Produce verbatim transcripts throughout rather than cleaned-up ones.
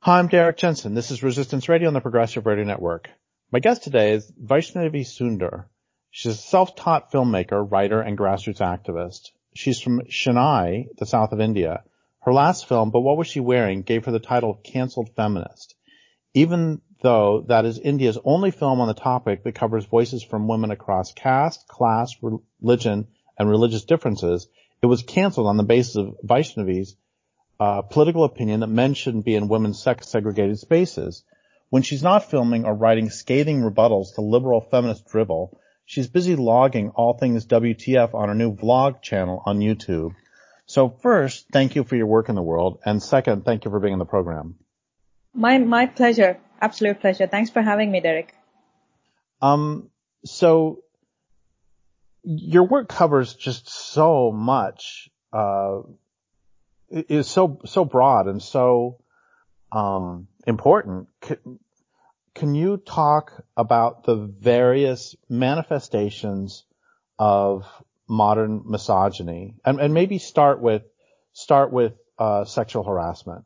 Hi, I'm Derek Jensen. This is Resistance Radio on the Progressive Radio Network. My guest today is Vaishnavi Sundar. She's a self-taught filmmaker, writer, and grassroots activist. She's from Chennai, the south of India. Her last film, But What Was She Wearing?, gave her the title of Cancelled Feminist. Even though that is India's only film on the topic that covers voices from women across caste, class, religion, and religious differences, it was canceled on the basis of Vaishnavi's Uh, political opinion that men shouldn't be in women's sex-segregated spaces. When she's not filming or writing scathing rebuttals to liberal feminist drivel, she's busy logging all things W T F on her new vlog channel on YouTube. So first, thank you for your work in the world, and second, thank you for being on the program. My my pleasure, absolute pleasure. Thanks for having me, Derek. Um, so your work covers just so much. Uh, is so so broad and so um important. Can, can you talk about the various manifestations of modern misogyny, and, and maybe start with start with uh sexual harassment?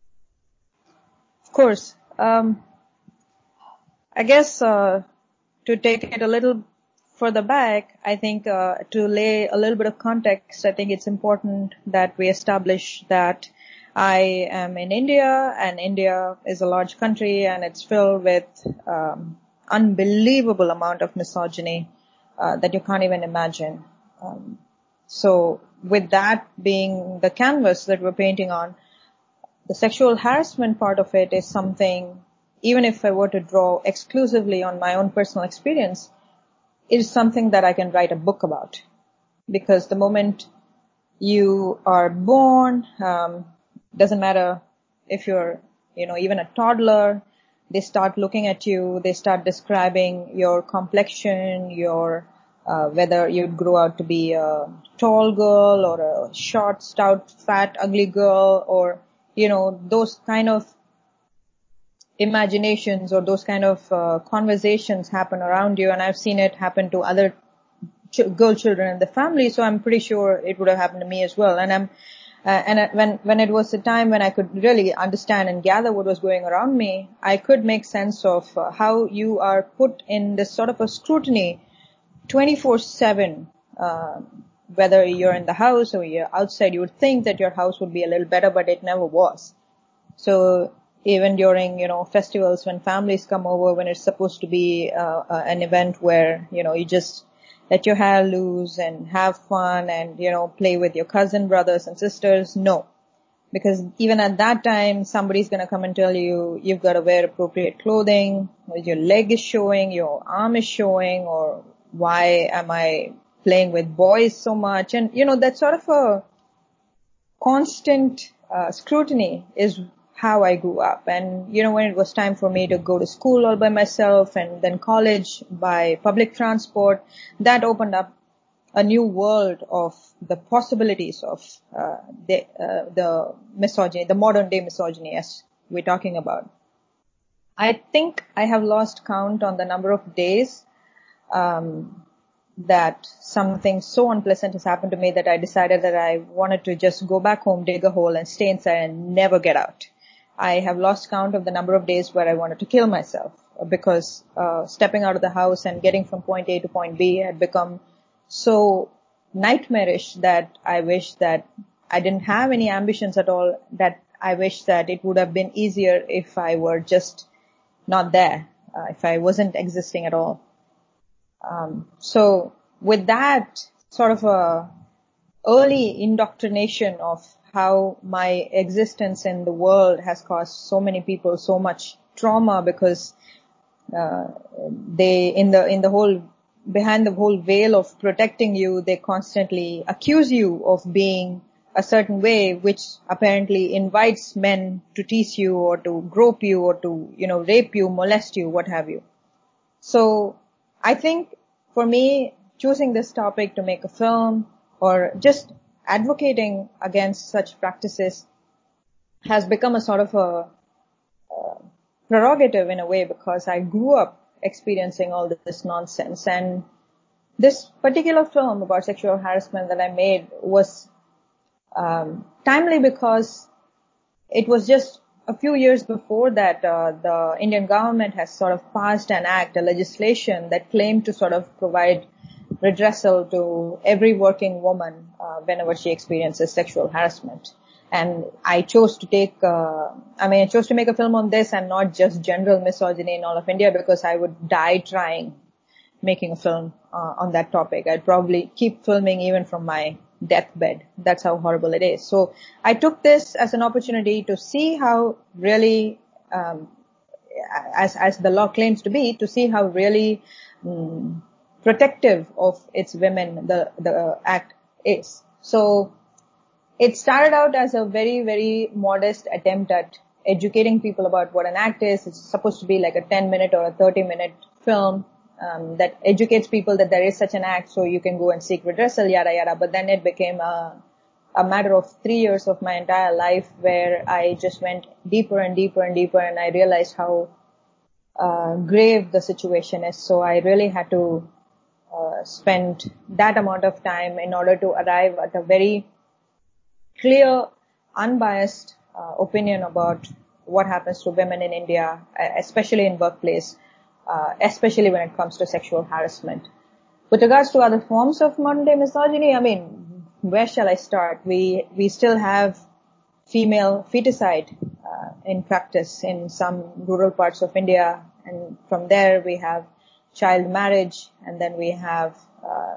Of course. Um, I guess uh, to take it a little further back, I think uh, to lay a little bit of context, I think it's important that we establish that I am in India, and India is a large country, and it's filled with um, unbelievable amount of misogyny uh, that you can't even imagine. Um, so with that being the canvas that we're painting on, the sexual harassment part of it is something, even if I were to draw exclusively on my own personal experience, it is something that I can write a book about. Because the moment you are born, um, doesn't matter if you're, you know, even a toddler, they start looking at you, they start describing your complexion, your, uh, whether you'd grow out to be a tall girl or a short, stout, fat, ugly girl, or, you know, those kind of imaginations or those kind of uh, conversations happen around you. And I've seen it happen to other ch- girl children in the family, so I'm pretty sure it would have happened to me as well. And I'm uh, and uh, when when it was a time when I could really understand and gather what was going around me, I could make sense of uh, how you are put in this sort of a scrutiny twenty-four seven, uh, whether you're in the house or you're outside. You would think that your house would be a little better, but it never was. So even during, you know, festivals, when families come over, when it's supposed to be uh, uh, an event where, you know, you just let your hair loose and have fun and, you know, play with your cousin, brothers and sisters, no. Because even at that time, somebody's going to come and tell you, you've got to wear appropriate clothing, or your leg is showing, your arm is showing, or why am I playing with boys so much? And, you know, that sort of a constant uh, scrutiny is how I grew up. And, you know, when it was time for me to go to school all by myself and then college by public transport, that opened up a new world of the possibilities of uh, the, uh, the misogyny, the modern day misogyny as we're talking about. I think I have lost count on the number of days um, that something so unpleasant has happened to me that I decided that I wanted to just go back home, dig a hole, and stay inside and never get out. I have lost count of the number of days where I wanted to kill myself because uh, stepping out of the house and getting from point A to point B had become so nightmarish that I wish that I didn't have any ambitions at all, that I wish that it would have been easier if I were just not there, uh, if I wasn't existing at all. Um, so with that sort of a early indoctrination of how my existence in the world has caused so many people so much trauma because uh, they in the in the whole behind the whole veil of protecting you, they constantly accuse you of being a certain way, which apparently invites men to tease you or to grope you or to, you know, rape you, molest you, what have you. So I think for me, choosing this topic to make a film or just advocating against such practices has become a sort of a uh, prerogative in a way, because I grew up experiencing all this nonsense. And this particular film about sexual harassment that I made was um, timely because it was just a few years before that, uh, the Indian government has sort of passed an act, a legislation that claimed to sort of provide redressal to every working woman uh, whenever she experiences sexual harassment. And I chose to take, uh, I mean, I chose to make a film on this and not just general misogyny in all of India, because I would die trying making a film uh, on that topic. I'd probably keep filming even from my deathbed. That's how horrible it is. So I took this as an opportunity to see how really, um, as as the law claims to be, to see how really um, protective of its women the the act is. So it started out as a very, very modest attempt at educating people about what an act is. It's supposed to be like a ten minute or a thirty minute film um, that educates people that there is such an act, so you can go and seek redressal, yada yada. But then it became a a matter of three years of my entire life where I just went deeper and deeper and deeper, and I realized how uh, grave the situation is. So I really had to uh, spend that amount of time in order to arrive at a very clear, unbiased uh, opinion about what happens to women in India, especially in workplace, uh, especially when it comes to sexual harassment. With regards to other forms of modern day misogyny, I mean, where shall I start? We we still have female feticide uh, in practice in some rural parts of India, and from there we have child marriage, and then we have uh,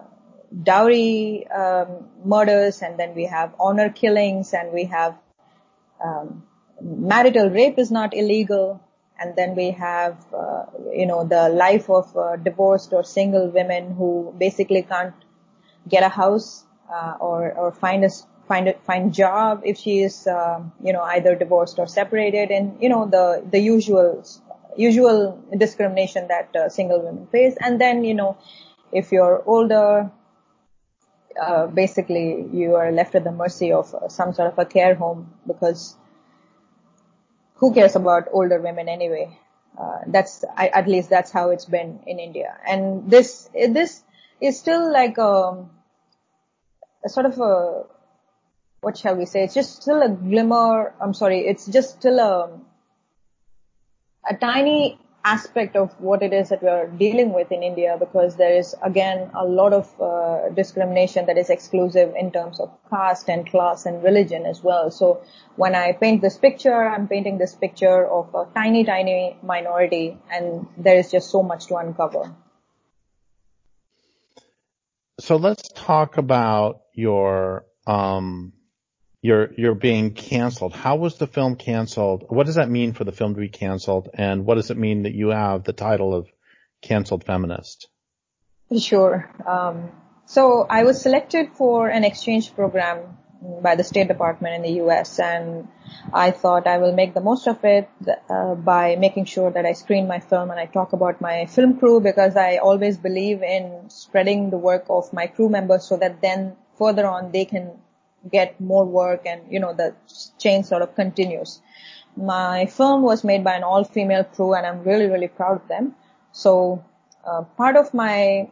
dowry um, murders, and then we have honor killings, and we have um, marital rape is not illegal, and then we have uh, you know the life of uh, divorced or single women who basically can't get a house uh, or or find a find a find job if she is uh, you know either divorced or separated, and you know the the usual usual discrimination that uh, single women face. And then you know if you're older, Uh, basically you are left at the mercy of uh, some sort of a care home, because who cares about older women anyway? Uh, that's, I, at least that's how it's been in India. And this, this is still like a, a sort of a, what shall we say? It's just still a glimmer. I'm sorry. It's just still a, a tiny aspect of what it is that we're dealing with in India, because there is again a lot of uh, discrimination that is exclusive in terms of caste and class and religion as well. So when I paint this picture, I'm painting this picture of a tiny, tiny minority, and there is just so much to uncover. So let's talk about your um You're you're being canceled. How was the film canceled? What does that mean for the film to be canceled? And what does it mean that you have the title of Canceled Feminist? Sure. Um, so I was selected for an exchange program by the State Department in the U S, and I thought I will make the most of it uh, by making sure that I screen my film and I talk about my film crew, because I always believe in spreading the work of my crew members so that then further on they can get more work, and you know the chain sort of continues. My film was made by an all-female crew, and I'm really really proud of them. So uh, part of my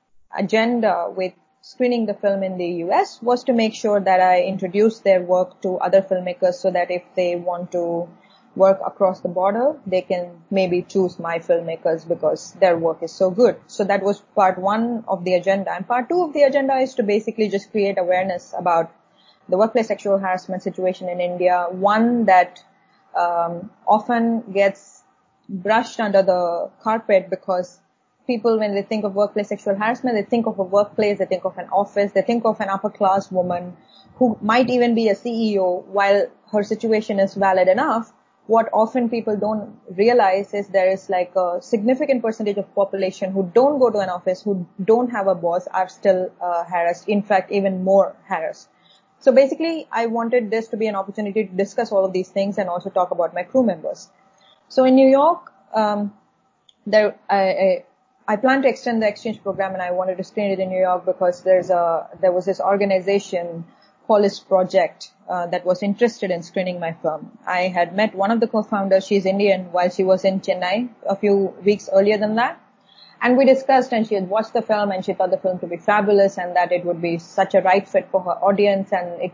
agenda with screening the film in the U S was to make sure that I introduce their work to other filmmakers, so that if they want to work across the border, they can maybe choose my filmmakers because their work is so good. So that was part one of the agenda. And part two of the agenda is to basically just create awareness about the workplace sexual harassment situation in India, one that um, often gets brushed under the carpet, because people, when they think of workplace sexual harassment, they think of a workplace, they think of an office, they think of an upper class woman who might even be a C E O. While her situation is valid enough, what often people don't realize is there is like a significant percentage of population who don't go to an office, who don't have a boss, are still uh, harassed, in fact even more harassed. So basically, I wanted this to be an opportunity to discuss all of these things and also talk about my crew members. So in New York, um, there, I, I, I plan to extend the exchange program, and I wanted to screen it in New York because there's a, there was this organization, Polis Project, uh, that was interested in screening my film. I had met one of the co-founders. She's Indian, while she was in Chennai a few weeks earlier than that. And we discussed, and she had watched the film, and she thought the film to be fabulous, and that it would be such a right fit for her audience, and it would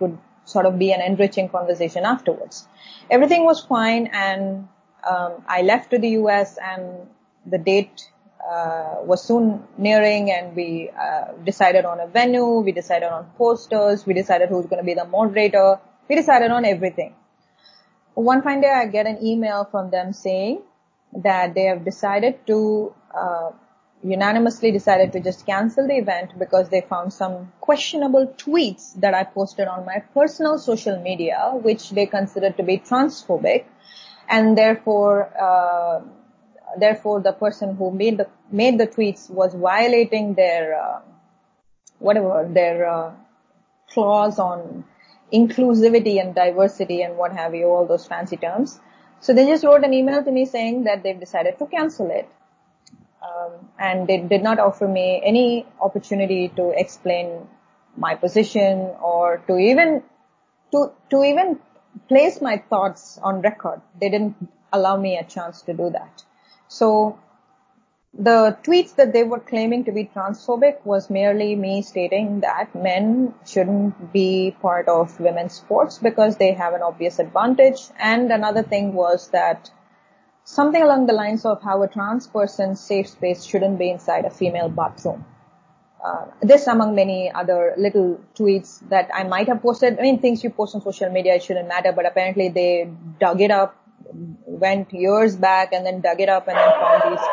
sort of be an enriching conversation afterwards. Everything was fine, and um, I left to the U S, and the date uh, was soon nearing, and we uh, decided on a venue, we decided on posters, we decided who's going to be the moderator, we decided on everything. One fine day I get an email from them saying that they have decided to, uh, unanimously decided to just cancel the event because they found some questionable tweets that I posted on my personal social media, which they considered to be transphobic, and therefore, uh, therefore the person who made the, made the tweets was violating their, uh, whatever, their, uh, clause on inclusivity and diversity and what have you, all those fancy terms. So they just wrote an email to me saying that they've decided to cancel it. Um, and they did not offer me any opportunity to explain my position or to even, to, to even place my thoughts on record. They didn't allow me a chance to do that. So the tweets that they were claiming to be transphobic was merely me stating that men shouldn't be part of women's sports because they have an obvious advantage. And another thing was that something along the lines of how a trans person's safe space shouldn't be inside a female bathroom. Uh, this among many other little tweets that I might have posted. I mean, things you post on social media, it shouldn't matter, but apparently they dug it up, went years back and then dug it up and then found these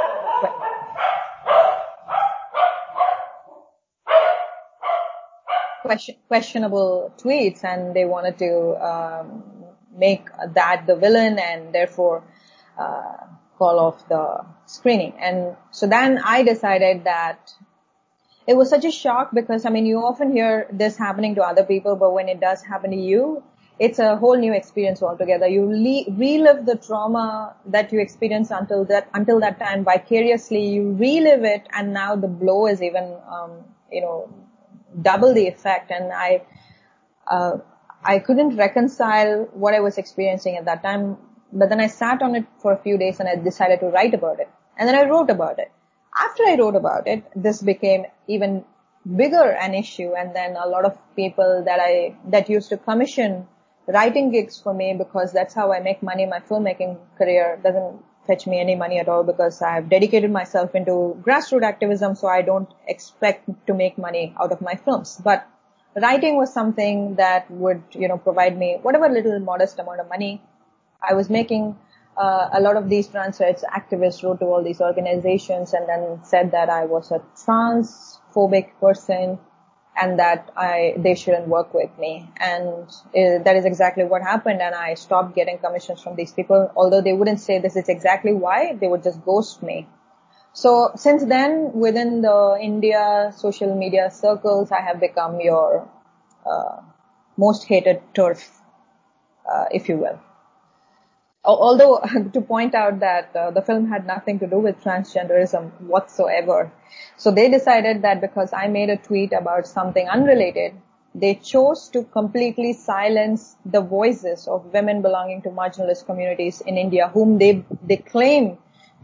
question, questionable tweets, and they wanted to um, make that the villain and therefore uh, call off the screening. And so then I decided that it was such a shock because, I mean, you often hear this happening to other people, but when it does happen to you, it's a whole new experience altogether. You le- relive the trauma that you experienced until that, until that time vicariously. You relive it, and now the blow is even, um, you know, double the effect. And I, uh, I couldn't reconcile what I was experiencing at that time. But then I sat on it for a few days and I decided to write about it. And then I wrote about it. After I wrote about it, this became even bigger an issue. And then a lot of people that I, that used to commission writing gigs for me, because that's how I make money. My filmmaking career doesn't fetch me any money at all because I've dedicated myself into grassroots activism, so I don't expect to make money out of my films. But writing was something that would, you know, provide me whatever little modest amount of money I was making. Uh, a lot of these trans rights activists wrote to all these organizations and then said that I was a transphobic person and that I, they shouldn't work with me. And uh, that is exactly what happened. And I stopped getting commissions from these people. Although they wouldn't say this is exactly why, they would just ghost me. So since then, within the India social media circles, I have become your uh, most hated turf, uh, if you will. Although, to point out that uh, the film had nothing to do with transgenderism whatsoever. So they decided that because I made a tweet about something unrelated, they chose to completely silence the voices of women belonging to marginalized communities in India, whom they they claim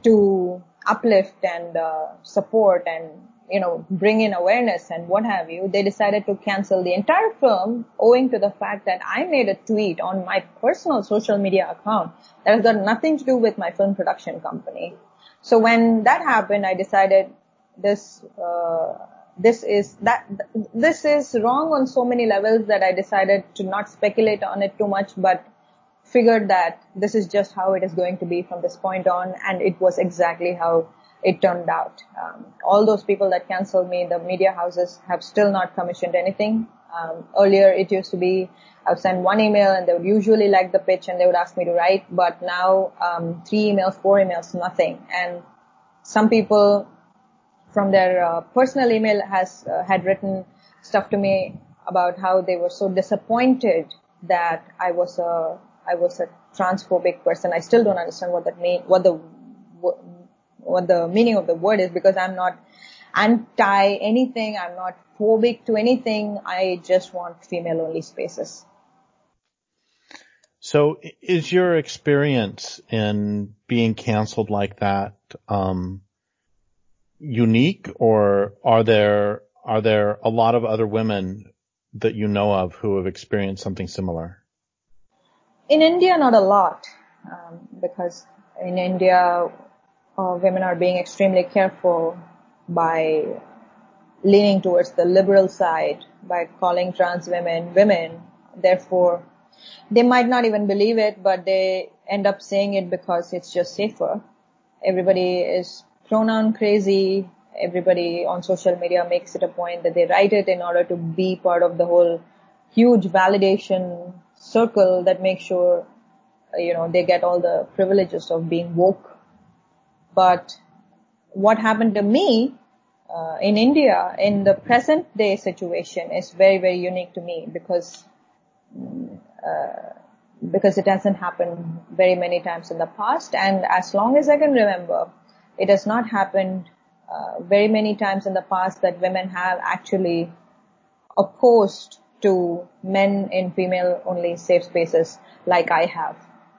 to uplift and uh, support and, you know, bring in awareness and what have you. They decided to cancel the entire film owing to the fact that I made a tweet on my personal social media account that has got nothing to do with my film production company. So when that happened, I decided this, uh, this is that, this is wrong on so many levels that I decided to not speculate on it too much, but figured that this is just how it is going to be from this point on. And it was exactly how it turned out. Um, all those people that canceled me, the media houses have still not commissioned anything. Um, earlier it used to be I would send one email and they would usually like the pitch and they would ask me to write, but now um, three emails, four emails, nothing. And some people from their uh, personal email has uh, had written stuff to me about how they were so disappointed that I was a I was a transphobic person. I still don't understand what that mean, what the what the meaning of the word is, because I'm not anti anything. I'm not phobic to anything. I just want female only spaces. So is your experience in being canceled like that, um, unique, or are there, are there a lot of other women that you know of who have experienced something similar? In India, not a lot, um, because in India, uh, women are being extremely careful by leaning towards the liberal side, by calling trans women women. Therefore, they might not even believe it, but they end up saying it because it's just safer. Everybody is pronoun crazy. Everybody on social media makes it a point that they write it in order to be part of the whole huge validation circle that makes sure, you know, they get all the privileges of being woke. But what happened to me uh, in India in the present day situation is very, very unique to me because uh, because it hasn't happened very many times in the past, and as long as I can remember, it has not happened uh, very many times in the past that women have actually opposed to men in female-only safe spaces like I have.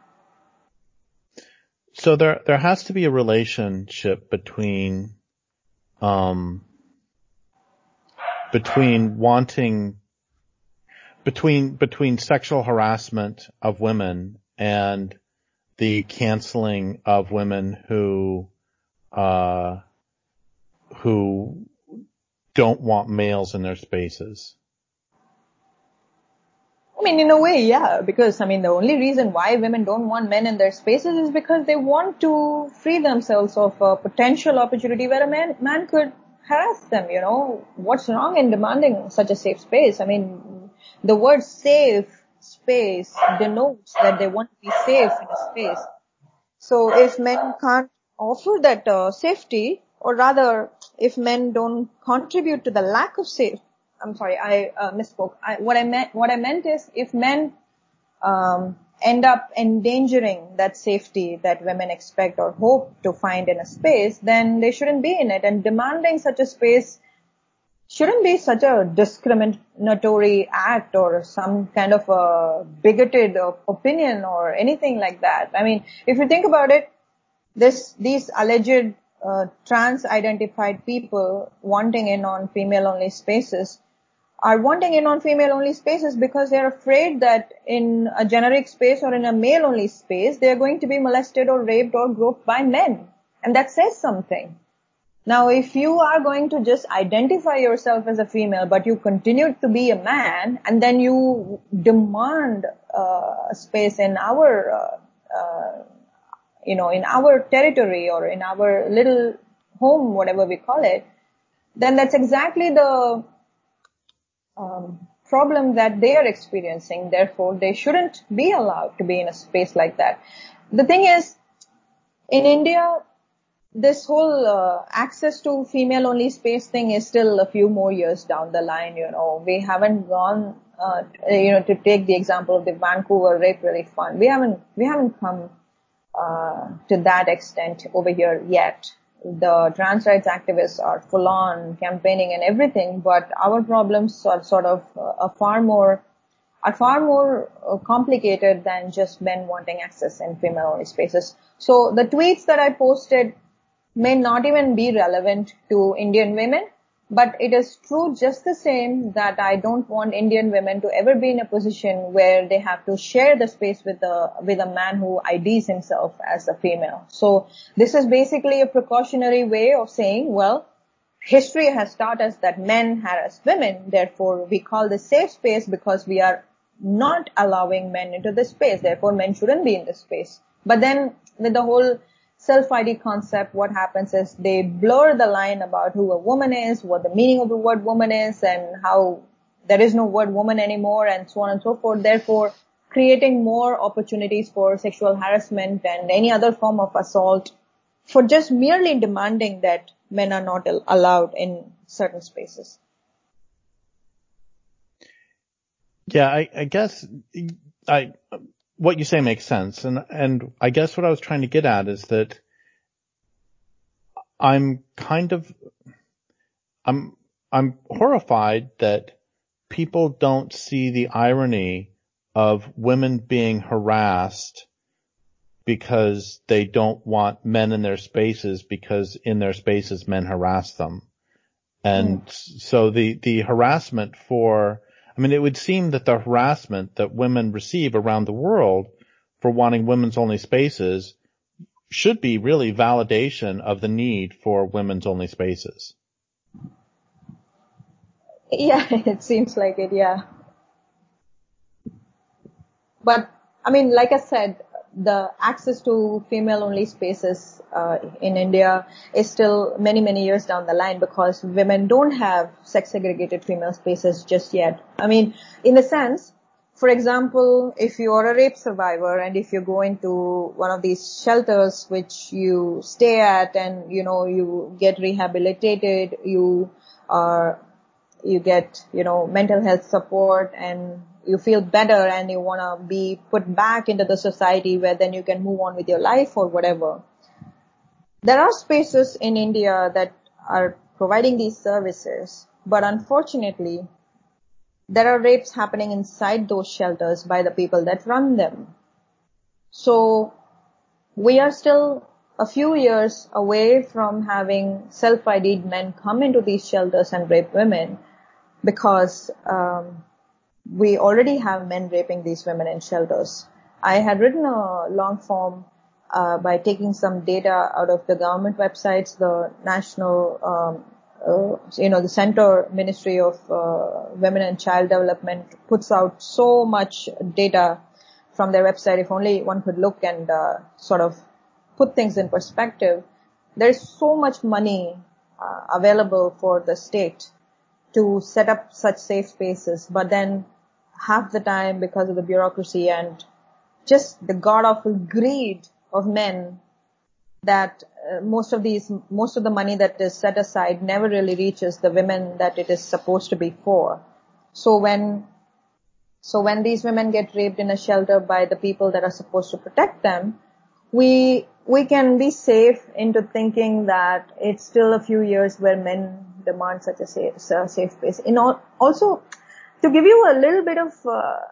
So there there has to be a relationship between um between wanting between between sexual harassment of women and the canceling of women who uh who don't want males in their spaces. I mean, in a way, yeah, because, I mean, the only reason why women don't want men in their spaces is because they want to free themselves of a potential opportunity where a man, man could harass them, you know. What's wrong in demanding such a safe space? I mean, the word safe space denotes that they want to be safe in a space. So if men can't offer that uh, safety, or rather, if men don't contribute to the lack of safety, I'm sorry, I uh, misspoke. I, what I meant, what I meant is, if men um, end up endangering that safety that women expect or hope to find in a space, then they shouldn't be in it. And demanding such a space shouldn't be such a discriminatory act or some kind of a bigoted opinion or anything like that. I mean, if you think about it, this these alleged uh, trans-identified people wanting in on female-only spaces are wanting in on female-only spaces because they're afraid that in a generic space or in a male-only space, they're going to be molested or raped or groped by men. And that says something. Now, if you are going to just identify yourself as a female, but you continue to be a man, and then you demand uh, space in our, uh, uh, you know, in our territory or in our little home, whatever we call it, then that's exactly the um, problem that they are experiencing. Therefore, they shouldn't be allowed to be in a space like that. The thing is, in India, this whole uh, access to female-only space thing is still a few more years down the line. You know, we haven't gone, uh, you know, to take the example of the Vancouver Rape Relief Fund. We haven't, we haven't come uh, to that extent over here yet. The trans rights activists are full on campaigning and everything, but our problems are sort of uh, are far more are far more uh, complicated than just men wanting access in female-only spaces. So the tweets that I posted may not even be relevant to Indian women, but it is true just the same that I don't want Indian women to ever be in a position where they have to share the space with a, with a man who I Ds himself as a female. So this is basically a precautionary way of saying, well, history has taught us that men harass women, therefore we call this safe space because we are not allowing men into this space, therefore men shouldn't be in this space. But then with the whole self-I D concept, what happens is they blur the line about who a woman is, what the meaning of the word woman is, and how there is no word woman anymore, and so on and so forth, therefore creating more opportunities for sexual harassment and any other form of assault for just merely demanding that men are not allowed in certain spaces. Yeah, I, I guess I what you say makes sense, and and I guess what I was trying to get at is that I'm kind of I'm I'm horrified that people don't see the irony of women being harassed because they don't want men in their spaces, because in their spaces men harass them. And mm. so the, the harassment for, I mean, it would seem that the harassment that women receive around the world for wanting women's only spaces should be really validation of the need for women's only spaces. Yeah, it seems like it, yeah. But, I mean, like I said, the access to female-only spaces uh, in India is still many, many years down the line because women don't have sex-segregated female spaces just yet. I mean, in a sense, for example, if you are a rape survivor and if you go into one of these shelters which you stay at and, you know, you get rehabilitated, you are, you get, you know, mental health support and you feel better and you want to be put back into the society where then you can move on with your life or whatever. There are spaces in India that are providing these services, but unfortunately, there are rapes happening inside those shelters by the people that run them. So we are still a few years away from having self-I D'd men come into these shelters and rape women because um, we already have men raping these women in shelters. I had written a long form uh, by taking some data out of the government websites, the national um, Uh, you know, the Center Ministry of uh, Women and Child Development puts out so much data from their website. If only one could look and uh, sort of put things in perspective. There's so much money uh, available for the state to set up such safe spaces, but then half the time because of the bureaucracy and just the god-awful greed of men that uh, most of these, most of the money that is set aside never really reaches the women that it is supposed to be for. So when, so when these women get raped in a shelter by the people that are supposed to protect them, we, we can be safe into thinking that it's still a few years where men demand such a safe, a safe space. In all, also, to give you a little bit of, uh, uh,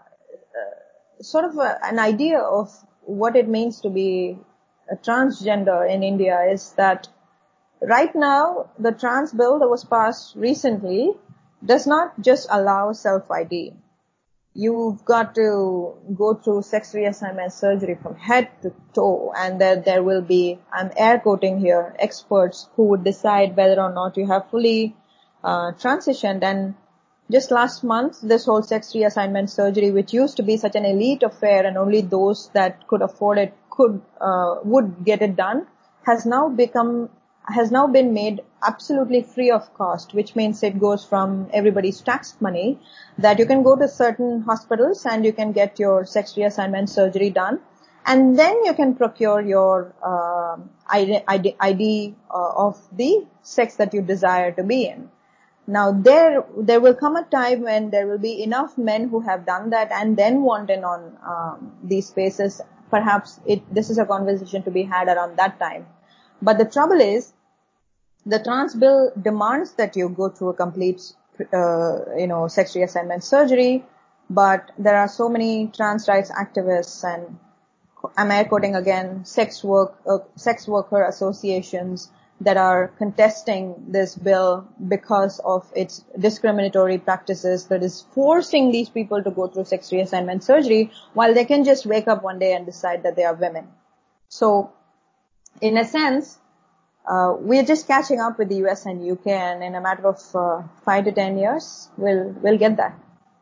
sort of a, an idea of what it means to be a transgender in India is that right now the trans bill that was passed recently does not just allow self-I D. You've got to go through sex reassignment surgery from head to toe, and there, there will be, I'm air quoting here, experts who would decide whether or not you have fully uh, transitioned. And just last month, this whole sex reassignment surgery, which used to be such an elite affair and only those that could afford it could, uh, would get it done, has now become, has now been made absolutely free of cost, which means it goes from everybody's tax money that you can go to certain hospitals and you can get your sex reassignment surgery done. And then you can procure your, uh, I D, I D uh, of the sex that you desire to be in. Now there, there will come a time when there will be enough men who have done that and then want in on, um, these spaces. Perhaps it, this is a conversation to be had around that time. But the trouble is, the trans bill demands that you go through a complete, uh, you know, sex reassignment surgery, but there are so many trans rights activists and, I'm air quoting again, sex work, uh, sex worker associations that are contesting this bill because of its discriminatory practices that is forcing these people to go through sex reassignment surgery while they can just wake up one day and decide that they are women. So, in a sense, uh, we're just catching up with the U S and U K, and in a matter of uh, five to ten years, we'll we'll get that.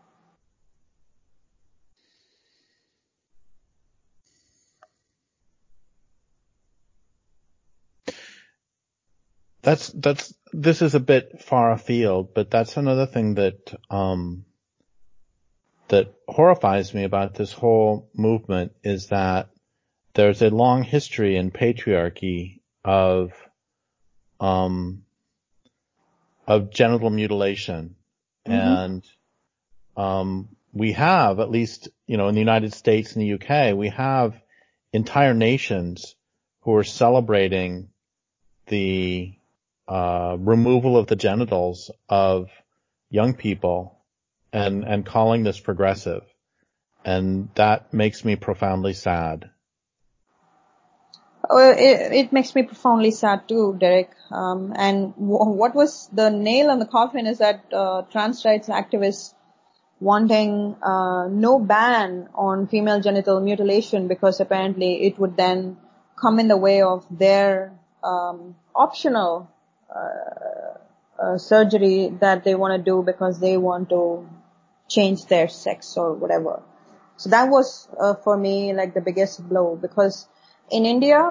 That's, that's, this is a bit far afield, but that's another thing that, um, that horrifies me about this whole movement is that there's a long history in patriarchy of, um, of genital mutilation. Mm-hmm. And, um, we have, at least, you know, in the United States and the U K, we have entire nations who are celebrating the, uh, removal of the genitals of young people and, and calling this progressive. And that makes me profoundly sad. Oh, it, it makes me profoundly sad too, Derek. Um, and w- what was the nail on the coffin is that uh, trans rights activists wanting uh, no ban on female genital mutilation because apparently it would then come in the way of their um, optional uh, uh, surgery that they want to do because they want to change their sex or whatever. So that was uh, for me like the biggest blow, because in India,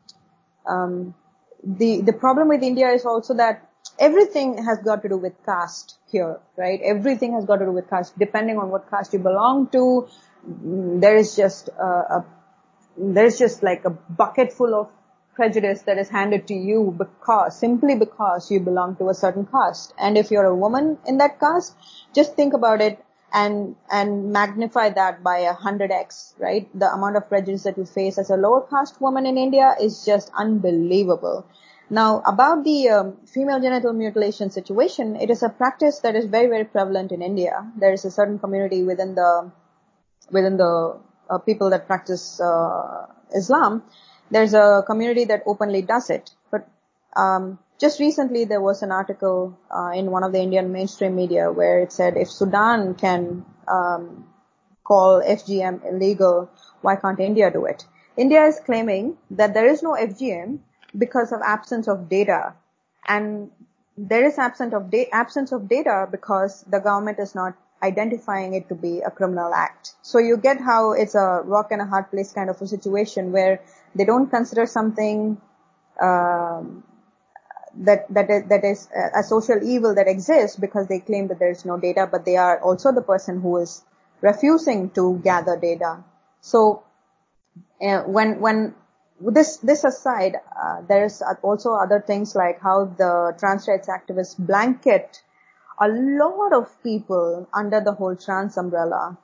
um, the the problem with India is also that everything has got to do with caste here, right? Everything has got to do with caste. Depending on what caste you belong to, there is just a, a there is just like a bucket full of prejudice that is handed to you because, simply because you belong to a certain caste. And if you're a woman in that caste, just think about it and, and magnify that by a hundred X, right? The amount of prejudice that you face as a lower caste woman in India is just unbelievable. Now, about the um, female genital mutilation situation, it is a practice that is very, very prevalent in India. There is a certain community within the, within the uh, people that practice uh, Islam. There's a community that openly does it. But um, just recently there was an article uh, in one of the Indian mainstream media where it said if Sudan can um, call F G M illegal, why can't India do it? India is claiming that there is no F G M because of absence of data. And there is absence of, da- absence of data because the government is not identifying it to be a criminal act. So you get how it's a rock and a hard place kind of a situation where they don't consider something um, that that is, that is a social evil that exists because they claim that there is no data, but they are also the person who is refusing to gather data. So uh, when when this this aside, uh, there's also other things like how the trans rights activists blanket a lot of people under the whole trans umbrella.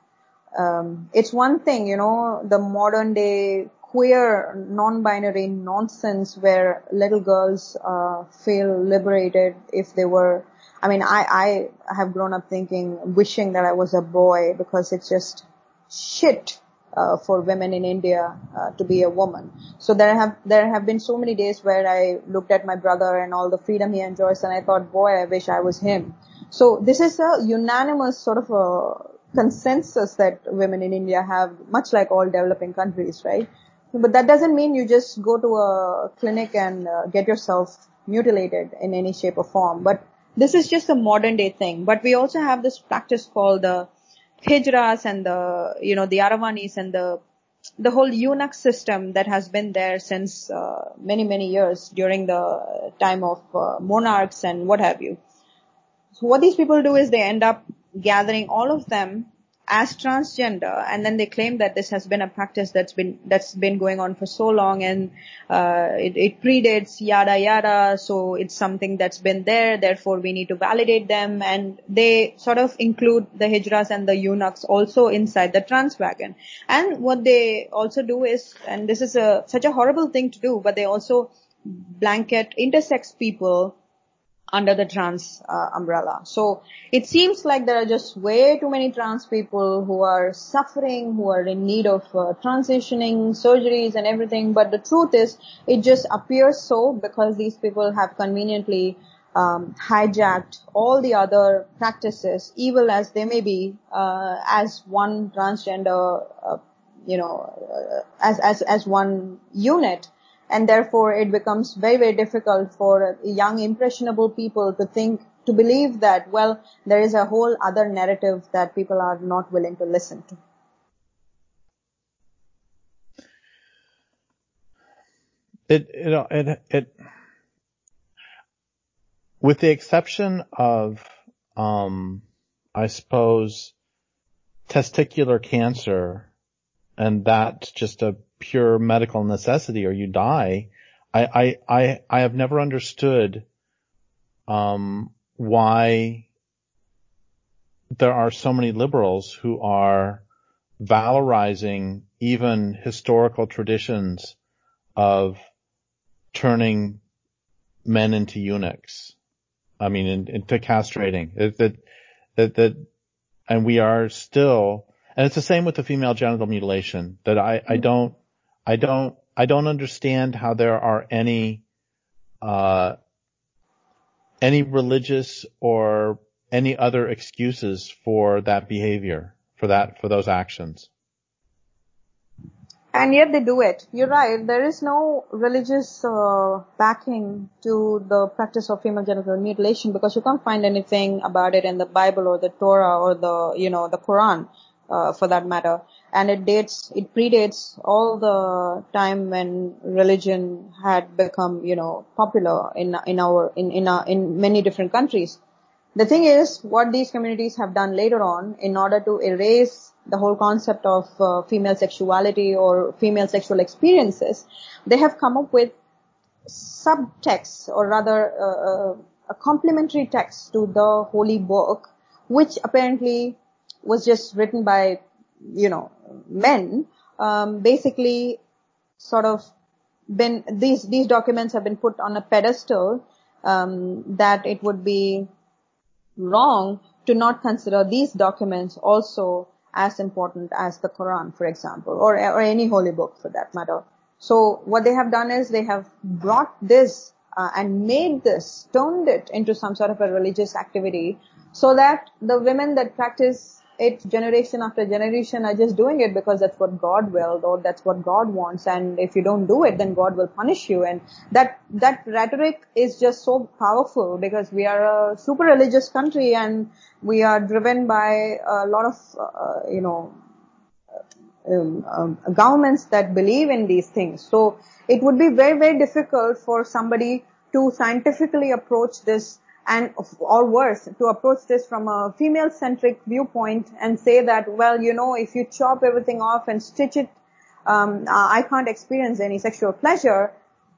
Um, it's one thing, you know, the modern day queer non-binary nonsense where little girls uh, feel liberated if they were, I mean, I, I have grown up thinking, wishing that I was a boy because it's just shit uh, for women in India uh, to be a woman. So there have, there have been so many days where I looked at my brother and all the freedom he enjoys and I thought, boy, I wish I was him. So this is a unanimous sort of a consensus that women in India have, much like all developing countries, right? But that doesn't mean you just go to a clinic and uh, get yourself mutilated in any shape or form. But this is just a modern day thing. But we also have this practice called the hijras and the, you know, the aravanis and the, the whole eunuch system that has been there since uh, many, many years during the time of uh, monarchs and what have you. So what these people do is they end up gathering all of them as transgender, and then they claim that this has been a practice that's been that's been going on for so long, and uh, it, it predates yada yada. So it's something that's been there. Therefore, we need to validate them, and they sort of include the hijras and the eunuchs also inside the trans wagon. And what they also do is, and this is a such a horrible thing to do, but they also blanket intersex people under the trans uh, umbrella. So it seems like there are just way too many trans people who are suffering, who are in need of uh, transitioning, surgeries and everything. But the truth is, it just appears so because these people have conveniently um, hijacked all the other practices, evil as they may be, uh, as one transgender, uh, you know, uh, as as as one unit. And therefore, it becomes very, very difficult for young, impressionable people to think, to believe that, well, there is a whole other narrative that people are not willing to listen to. It, it, it, it with the exception of, um, I suppose, testicular cancer, and that's just a pure medical necessity or you die. I, I, I, I have never understood, um, why there are so many liberals who are valorizing even historical traditions of turning men into eunuchs. I mean, in, into castrating. It, that, that, that, and we are still, and it's the same with the female genital mutilation, that I, I don't, I don't, I don't understand how there are any, uh, any religious or any other excuses for that behavior, for that, for those actions. And yet they do it. You're right. There is no religious uh, backing to the practice of female genital mutilation because you can't find anything about it in the Bible or the Torah or the, you know, the Quran, uh, for that matter. And it dates, it predates all the time when religion had become, you know, popular in in our in in our, in many different countries. The thing is, what these communities have done later on in order to erase the whole concept of uh, female sexuality or female sexual experiences, they have come up with subtexts, or rather uh, a complementary text to the holy book, which apparently was just written by, you know, men, um, basically sort of been, these, these documents have been put on a pedestal, um, that it would be wrong to not consider these documents also as important as the Quran, for example, or, or any holy book for that matter. So what they have done is they have brought this uh, and made this, turned it into some sort of a religious activity so that the women that practice it generation after generation are just doing it because that's what God willed or that's what God wants, and if you don't do it then God will punish you. And that that rhetoric is just so powerful because we are a super religious country and we are driven by a lot of uh, you know um, um, governments that believe in these things. So it would be very very difficult for somebody to scientifically approach this, and or worse, to approach this from a female-centric viewpoint and say that, well, you know, if you chop everything off and stitch it, um, I can't experience any sexual pleasure.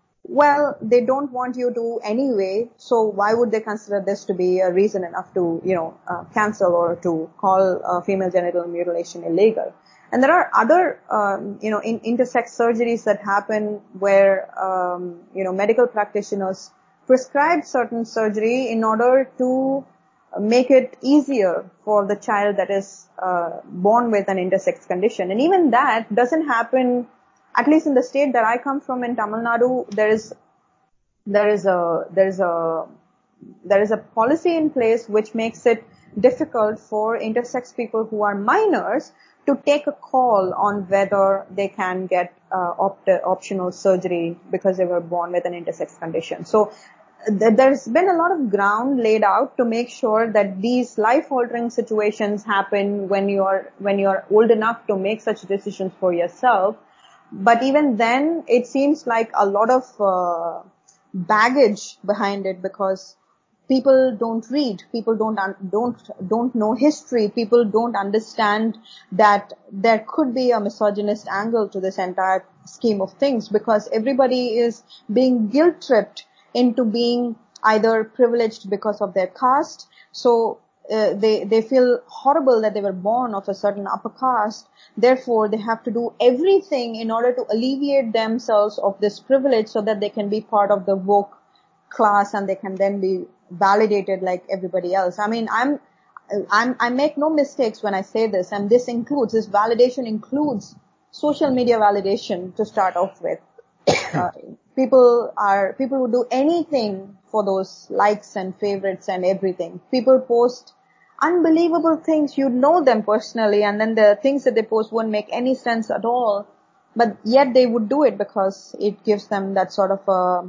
Well, they don't want you to anyway, so why would they consider this to be a reason enough to, you know, uh, cancel or to call uh, female genital mutilation illegal? And there are other, um, you know, in, intersex surgeries that happen where, um, you know, medical practitioners prescribe certain surgery in order to make it easier for the child that is uh, born with an intersex condition. And even that doesn't happen, at least in the state that I come from in Tamil Nadu. There is there is a there is a there is a policy in place which makes it difficult for intersex people who are minors to take a call on whether they can get uh, opt- optional surgery because they were born with an intersex condition. So th- there's been a lot of ground laid out to make sure that these life-altering situations happen when you're when you're old enough to make such decisions for yourself. But even then, it seems like a lot of uh, baggage behind it because people don't read, people don't un- don't don't know history, people don't understand that there could be a misogynist angle to this entire scheme of things because everybody is being guilt-tripped into being either privileged because of their caste. So uh, they they feel horrible that they were born of a certain upper caste. Therefore, they have to do everything in order to alleviate themselves of this privilege so that they can be part of the woke class and they can then be validated like everybody else. I mean, I'm, I'm, I make no mistakes when I say this, and this includes, this validation includes social media validation to start off with. Uh, people are, people who do anything for those likes and favorites and everything. People post unbelievable things. You know them personally, and then the things that they post won't make any sense at all. But yet they would do it because it gives them that sort of a,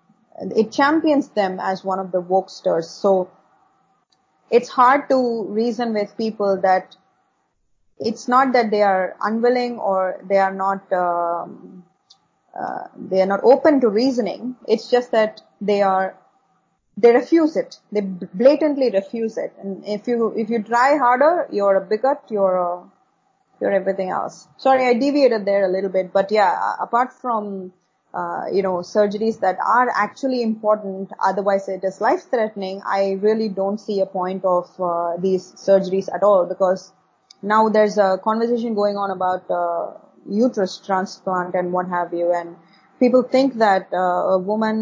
it champions them as one of the wokesters. So it's hard to reason with people that it's not that they are unwilling or they are not, um, uh, they are not open to reasoning. It's just that they are, they refuse it. They blatantly refuse it. And if you, if you try harder, you're a bigot, you're a, you're everything else. Sorry, I deviated there a little bit, but yeah, apart from Uh, you know, surgeries that are actually important, otherwise it is life-threatening, I really don't see a point of uh, these surgeries at all, because now there's a conversation going on about uh, uterus transplant and what have you, and people think that uh, a woman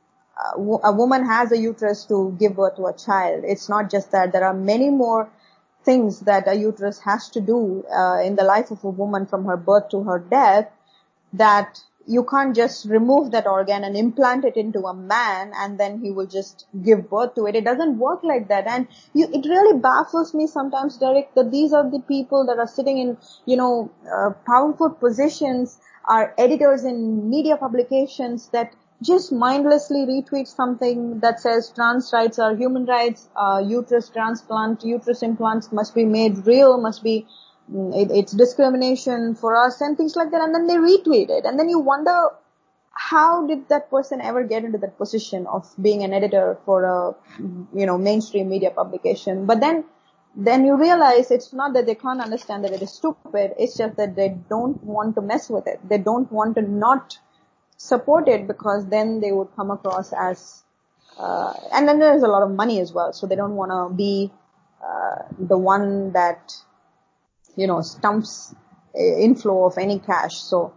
uh, a woman has a uterus to give birth to a child. It's not just that. There are many more things that a uterus has to do uh, in the life of a woman from her birth to her death that you can't just remove that organ and implant it into a man and then he will just give birth to it. It doesn't work like that. And you, it really baffles me sometimes, Derek, that these are the people that are sitting in, you know, uh, powerful positions, are editors in media publications that just mindlessly retweet something that says trans rights are human rights, uh, uterus transplant, uterus implants must be made real, must be It, it's discrimination for us and things like that, and then they retweet it, and then you wonder, how did that person ever get into that position of being an editor for a, you know, mainstream media publication? But then, then you realize it's not that they can't understand that it is stupid, it's just that they don't want to mess with it. They don't want to not support it, because then they would come across as, uh, and then there's a lot of money as well, so they don't want to be, uh, the one that, you know, stumps inflow of any cash. So,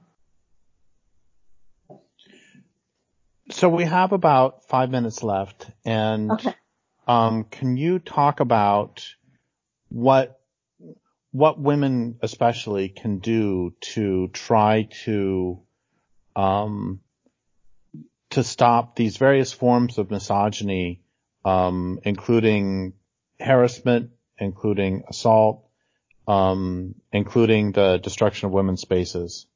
so we have about five minutes left, and okay. um, can you talk about what what women especially can do to try to um, to stop these various forms of misogyny, um, including harassment, including assault, um, including the destruction of women's spaces?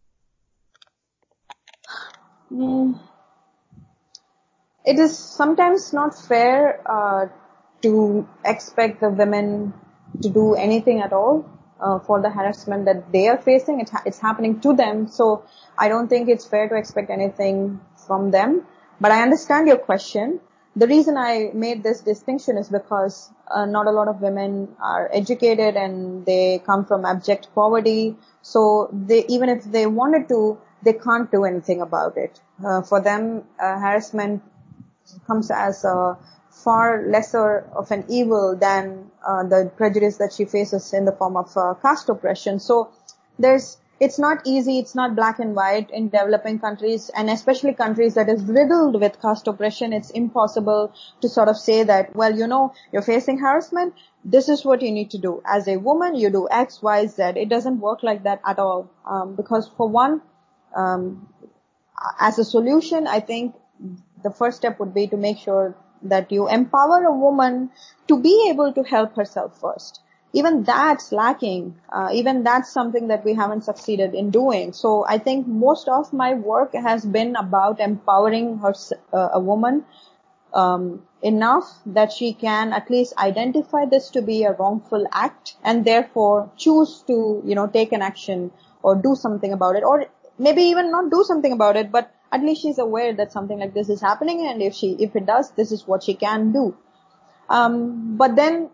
Mm. It is sometimes not fair uh, to expect the women to do anything at all uh, for the harassment that they are facing. It ha- it's happening to them, so I don't think it's fair to expect anything from them. But I understand your question. The reason I made this distinction is because uh, not a lot of women are educated and they come from abject poverty. So they, even if they wanted to, they can't do anything about it. Uh, for them, uh, harassment comes as a far lesser of an evil than uh, the prejudice that she faces in the form of uh, caste oppression. So there's, it's not easy, it's not black and white in developing countries, and especially countries that is riddled with caste oppression. It's impossible to sort of say that, well, you know, you're facing harassment, this is what you need to do. As a woman, you do X, Y, Z. It doesn't work like that at all. Um, because for one, um, as a solution, I think the first step would be to make sure that you empower a woman to be able to help herself first. Even that's lacking. Uh, even that's something that we haven't succeeded in doing. So I think most of my work has been about empowering her, uh, a woman um, enough that she can at least identify this to be a wrongful act and therefore choose to, you know, take an action or do something about it, or maybe even not do something about it, but at least she's aware that something like this is happening, and if she, if it does, this is what she can do. Um, but then,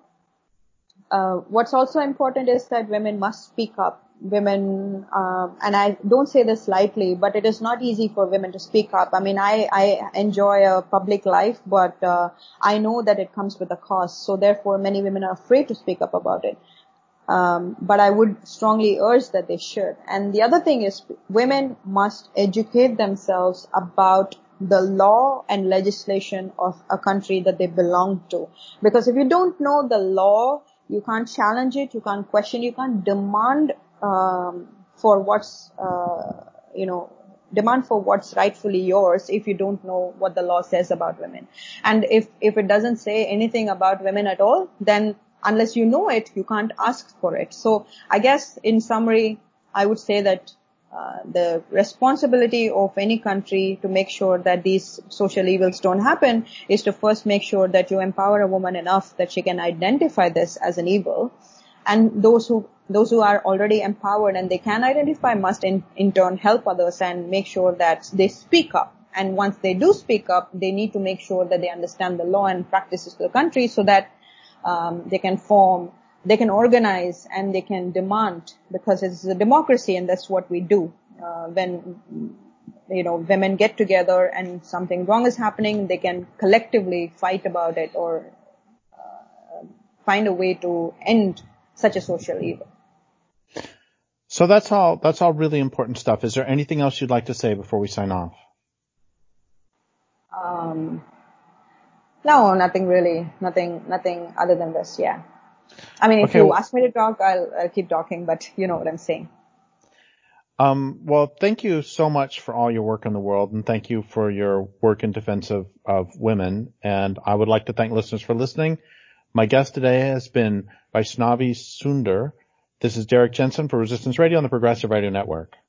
uh, what's also important is that women must speak up. Women, uh, and I don't say this lightly, but it is not easy for women to speak up. I mean, I, I enjoy a public life, but, uh, I know that it comes with a cost. So therefore, many women are afraid to speak up about it. Um, but I would strongly urge that they should. And the other thing is, women must educate themselves about the law and legislation of a country that they belong to. Because if you don't know the law, you can't challenge it, you can't question, you can't demand um, for what's, uh, you know, demand for what's rightfully yours if you don't know what the law says about women. And if, if it doesn't say anything about women at all, then unless you know it, you can't ask for it. So I guess in summary, I would say that uh, the responsibility of any country to make sure that these social evils don't happen is to first make sure that you empower a woman enough that she can identify this as an evil. And those who those who are already empowered and they can identify must in, in turn help others and make sure that they speak up. And once they do speak up, they need to make sure that they understand the law and practices of the country so that um, they can form, they can organize, and they can demand, because it's a democracy and that's what we do. Uh, when, you know, women get together and something wrong is happening, they can collectively fight about it or uh, find a way to end such a social evil. So that's all, that's all really important stuff. Is there anything else you'd like to say before we sign off? Um, no, nothing really. Nothing, nothing other than this. Yeah. I mean, if okay, you well, ask me to talk, I'll, I'll keep talking, but you know what I'm saying. Um, well, thank you so much for all your work in the world, and thank you for your work in defense of, of women. And I would like to thank listeners for listening. My guest today has been Vaishnavi Sundar. This is Derek Jensen for Resistance Radio on the Progressive Radio Network.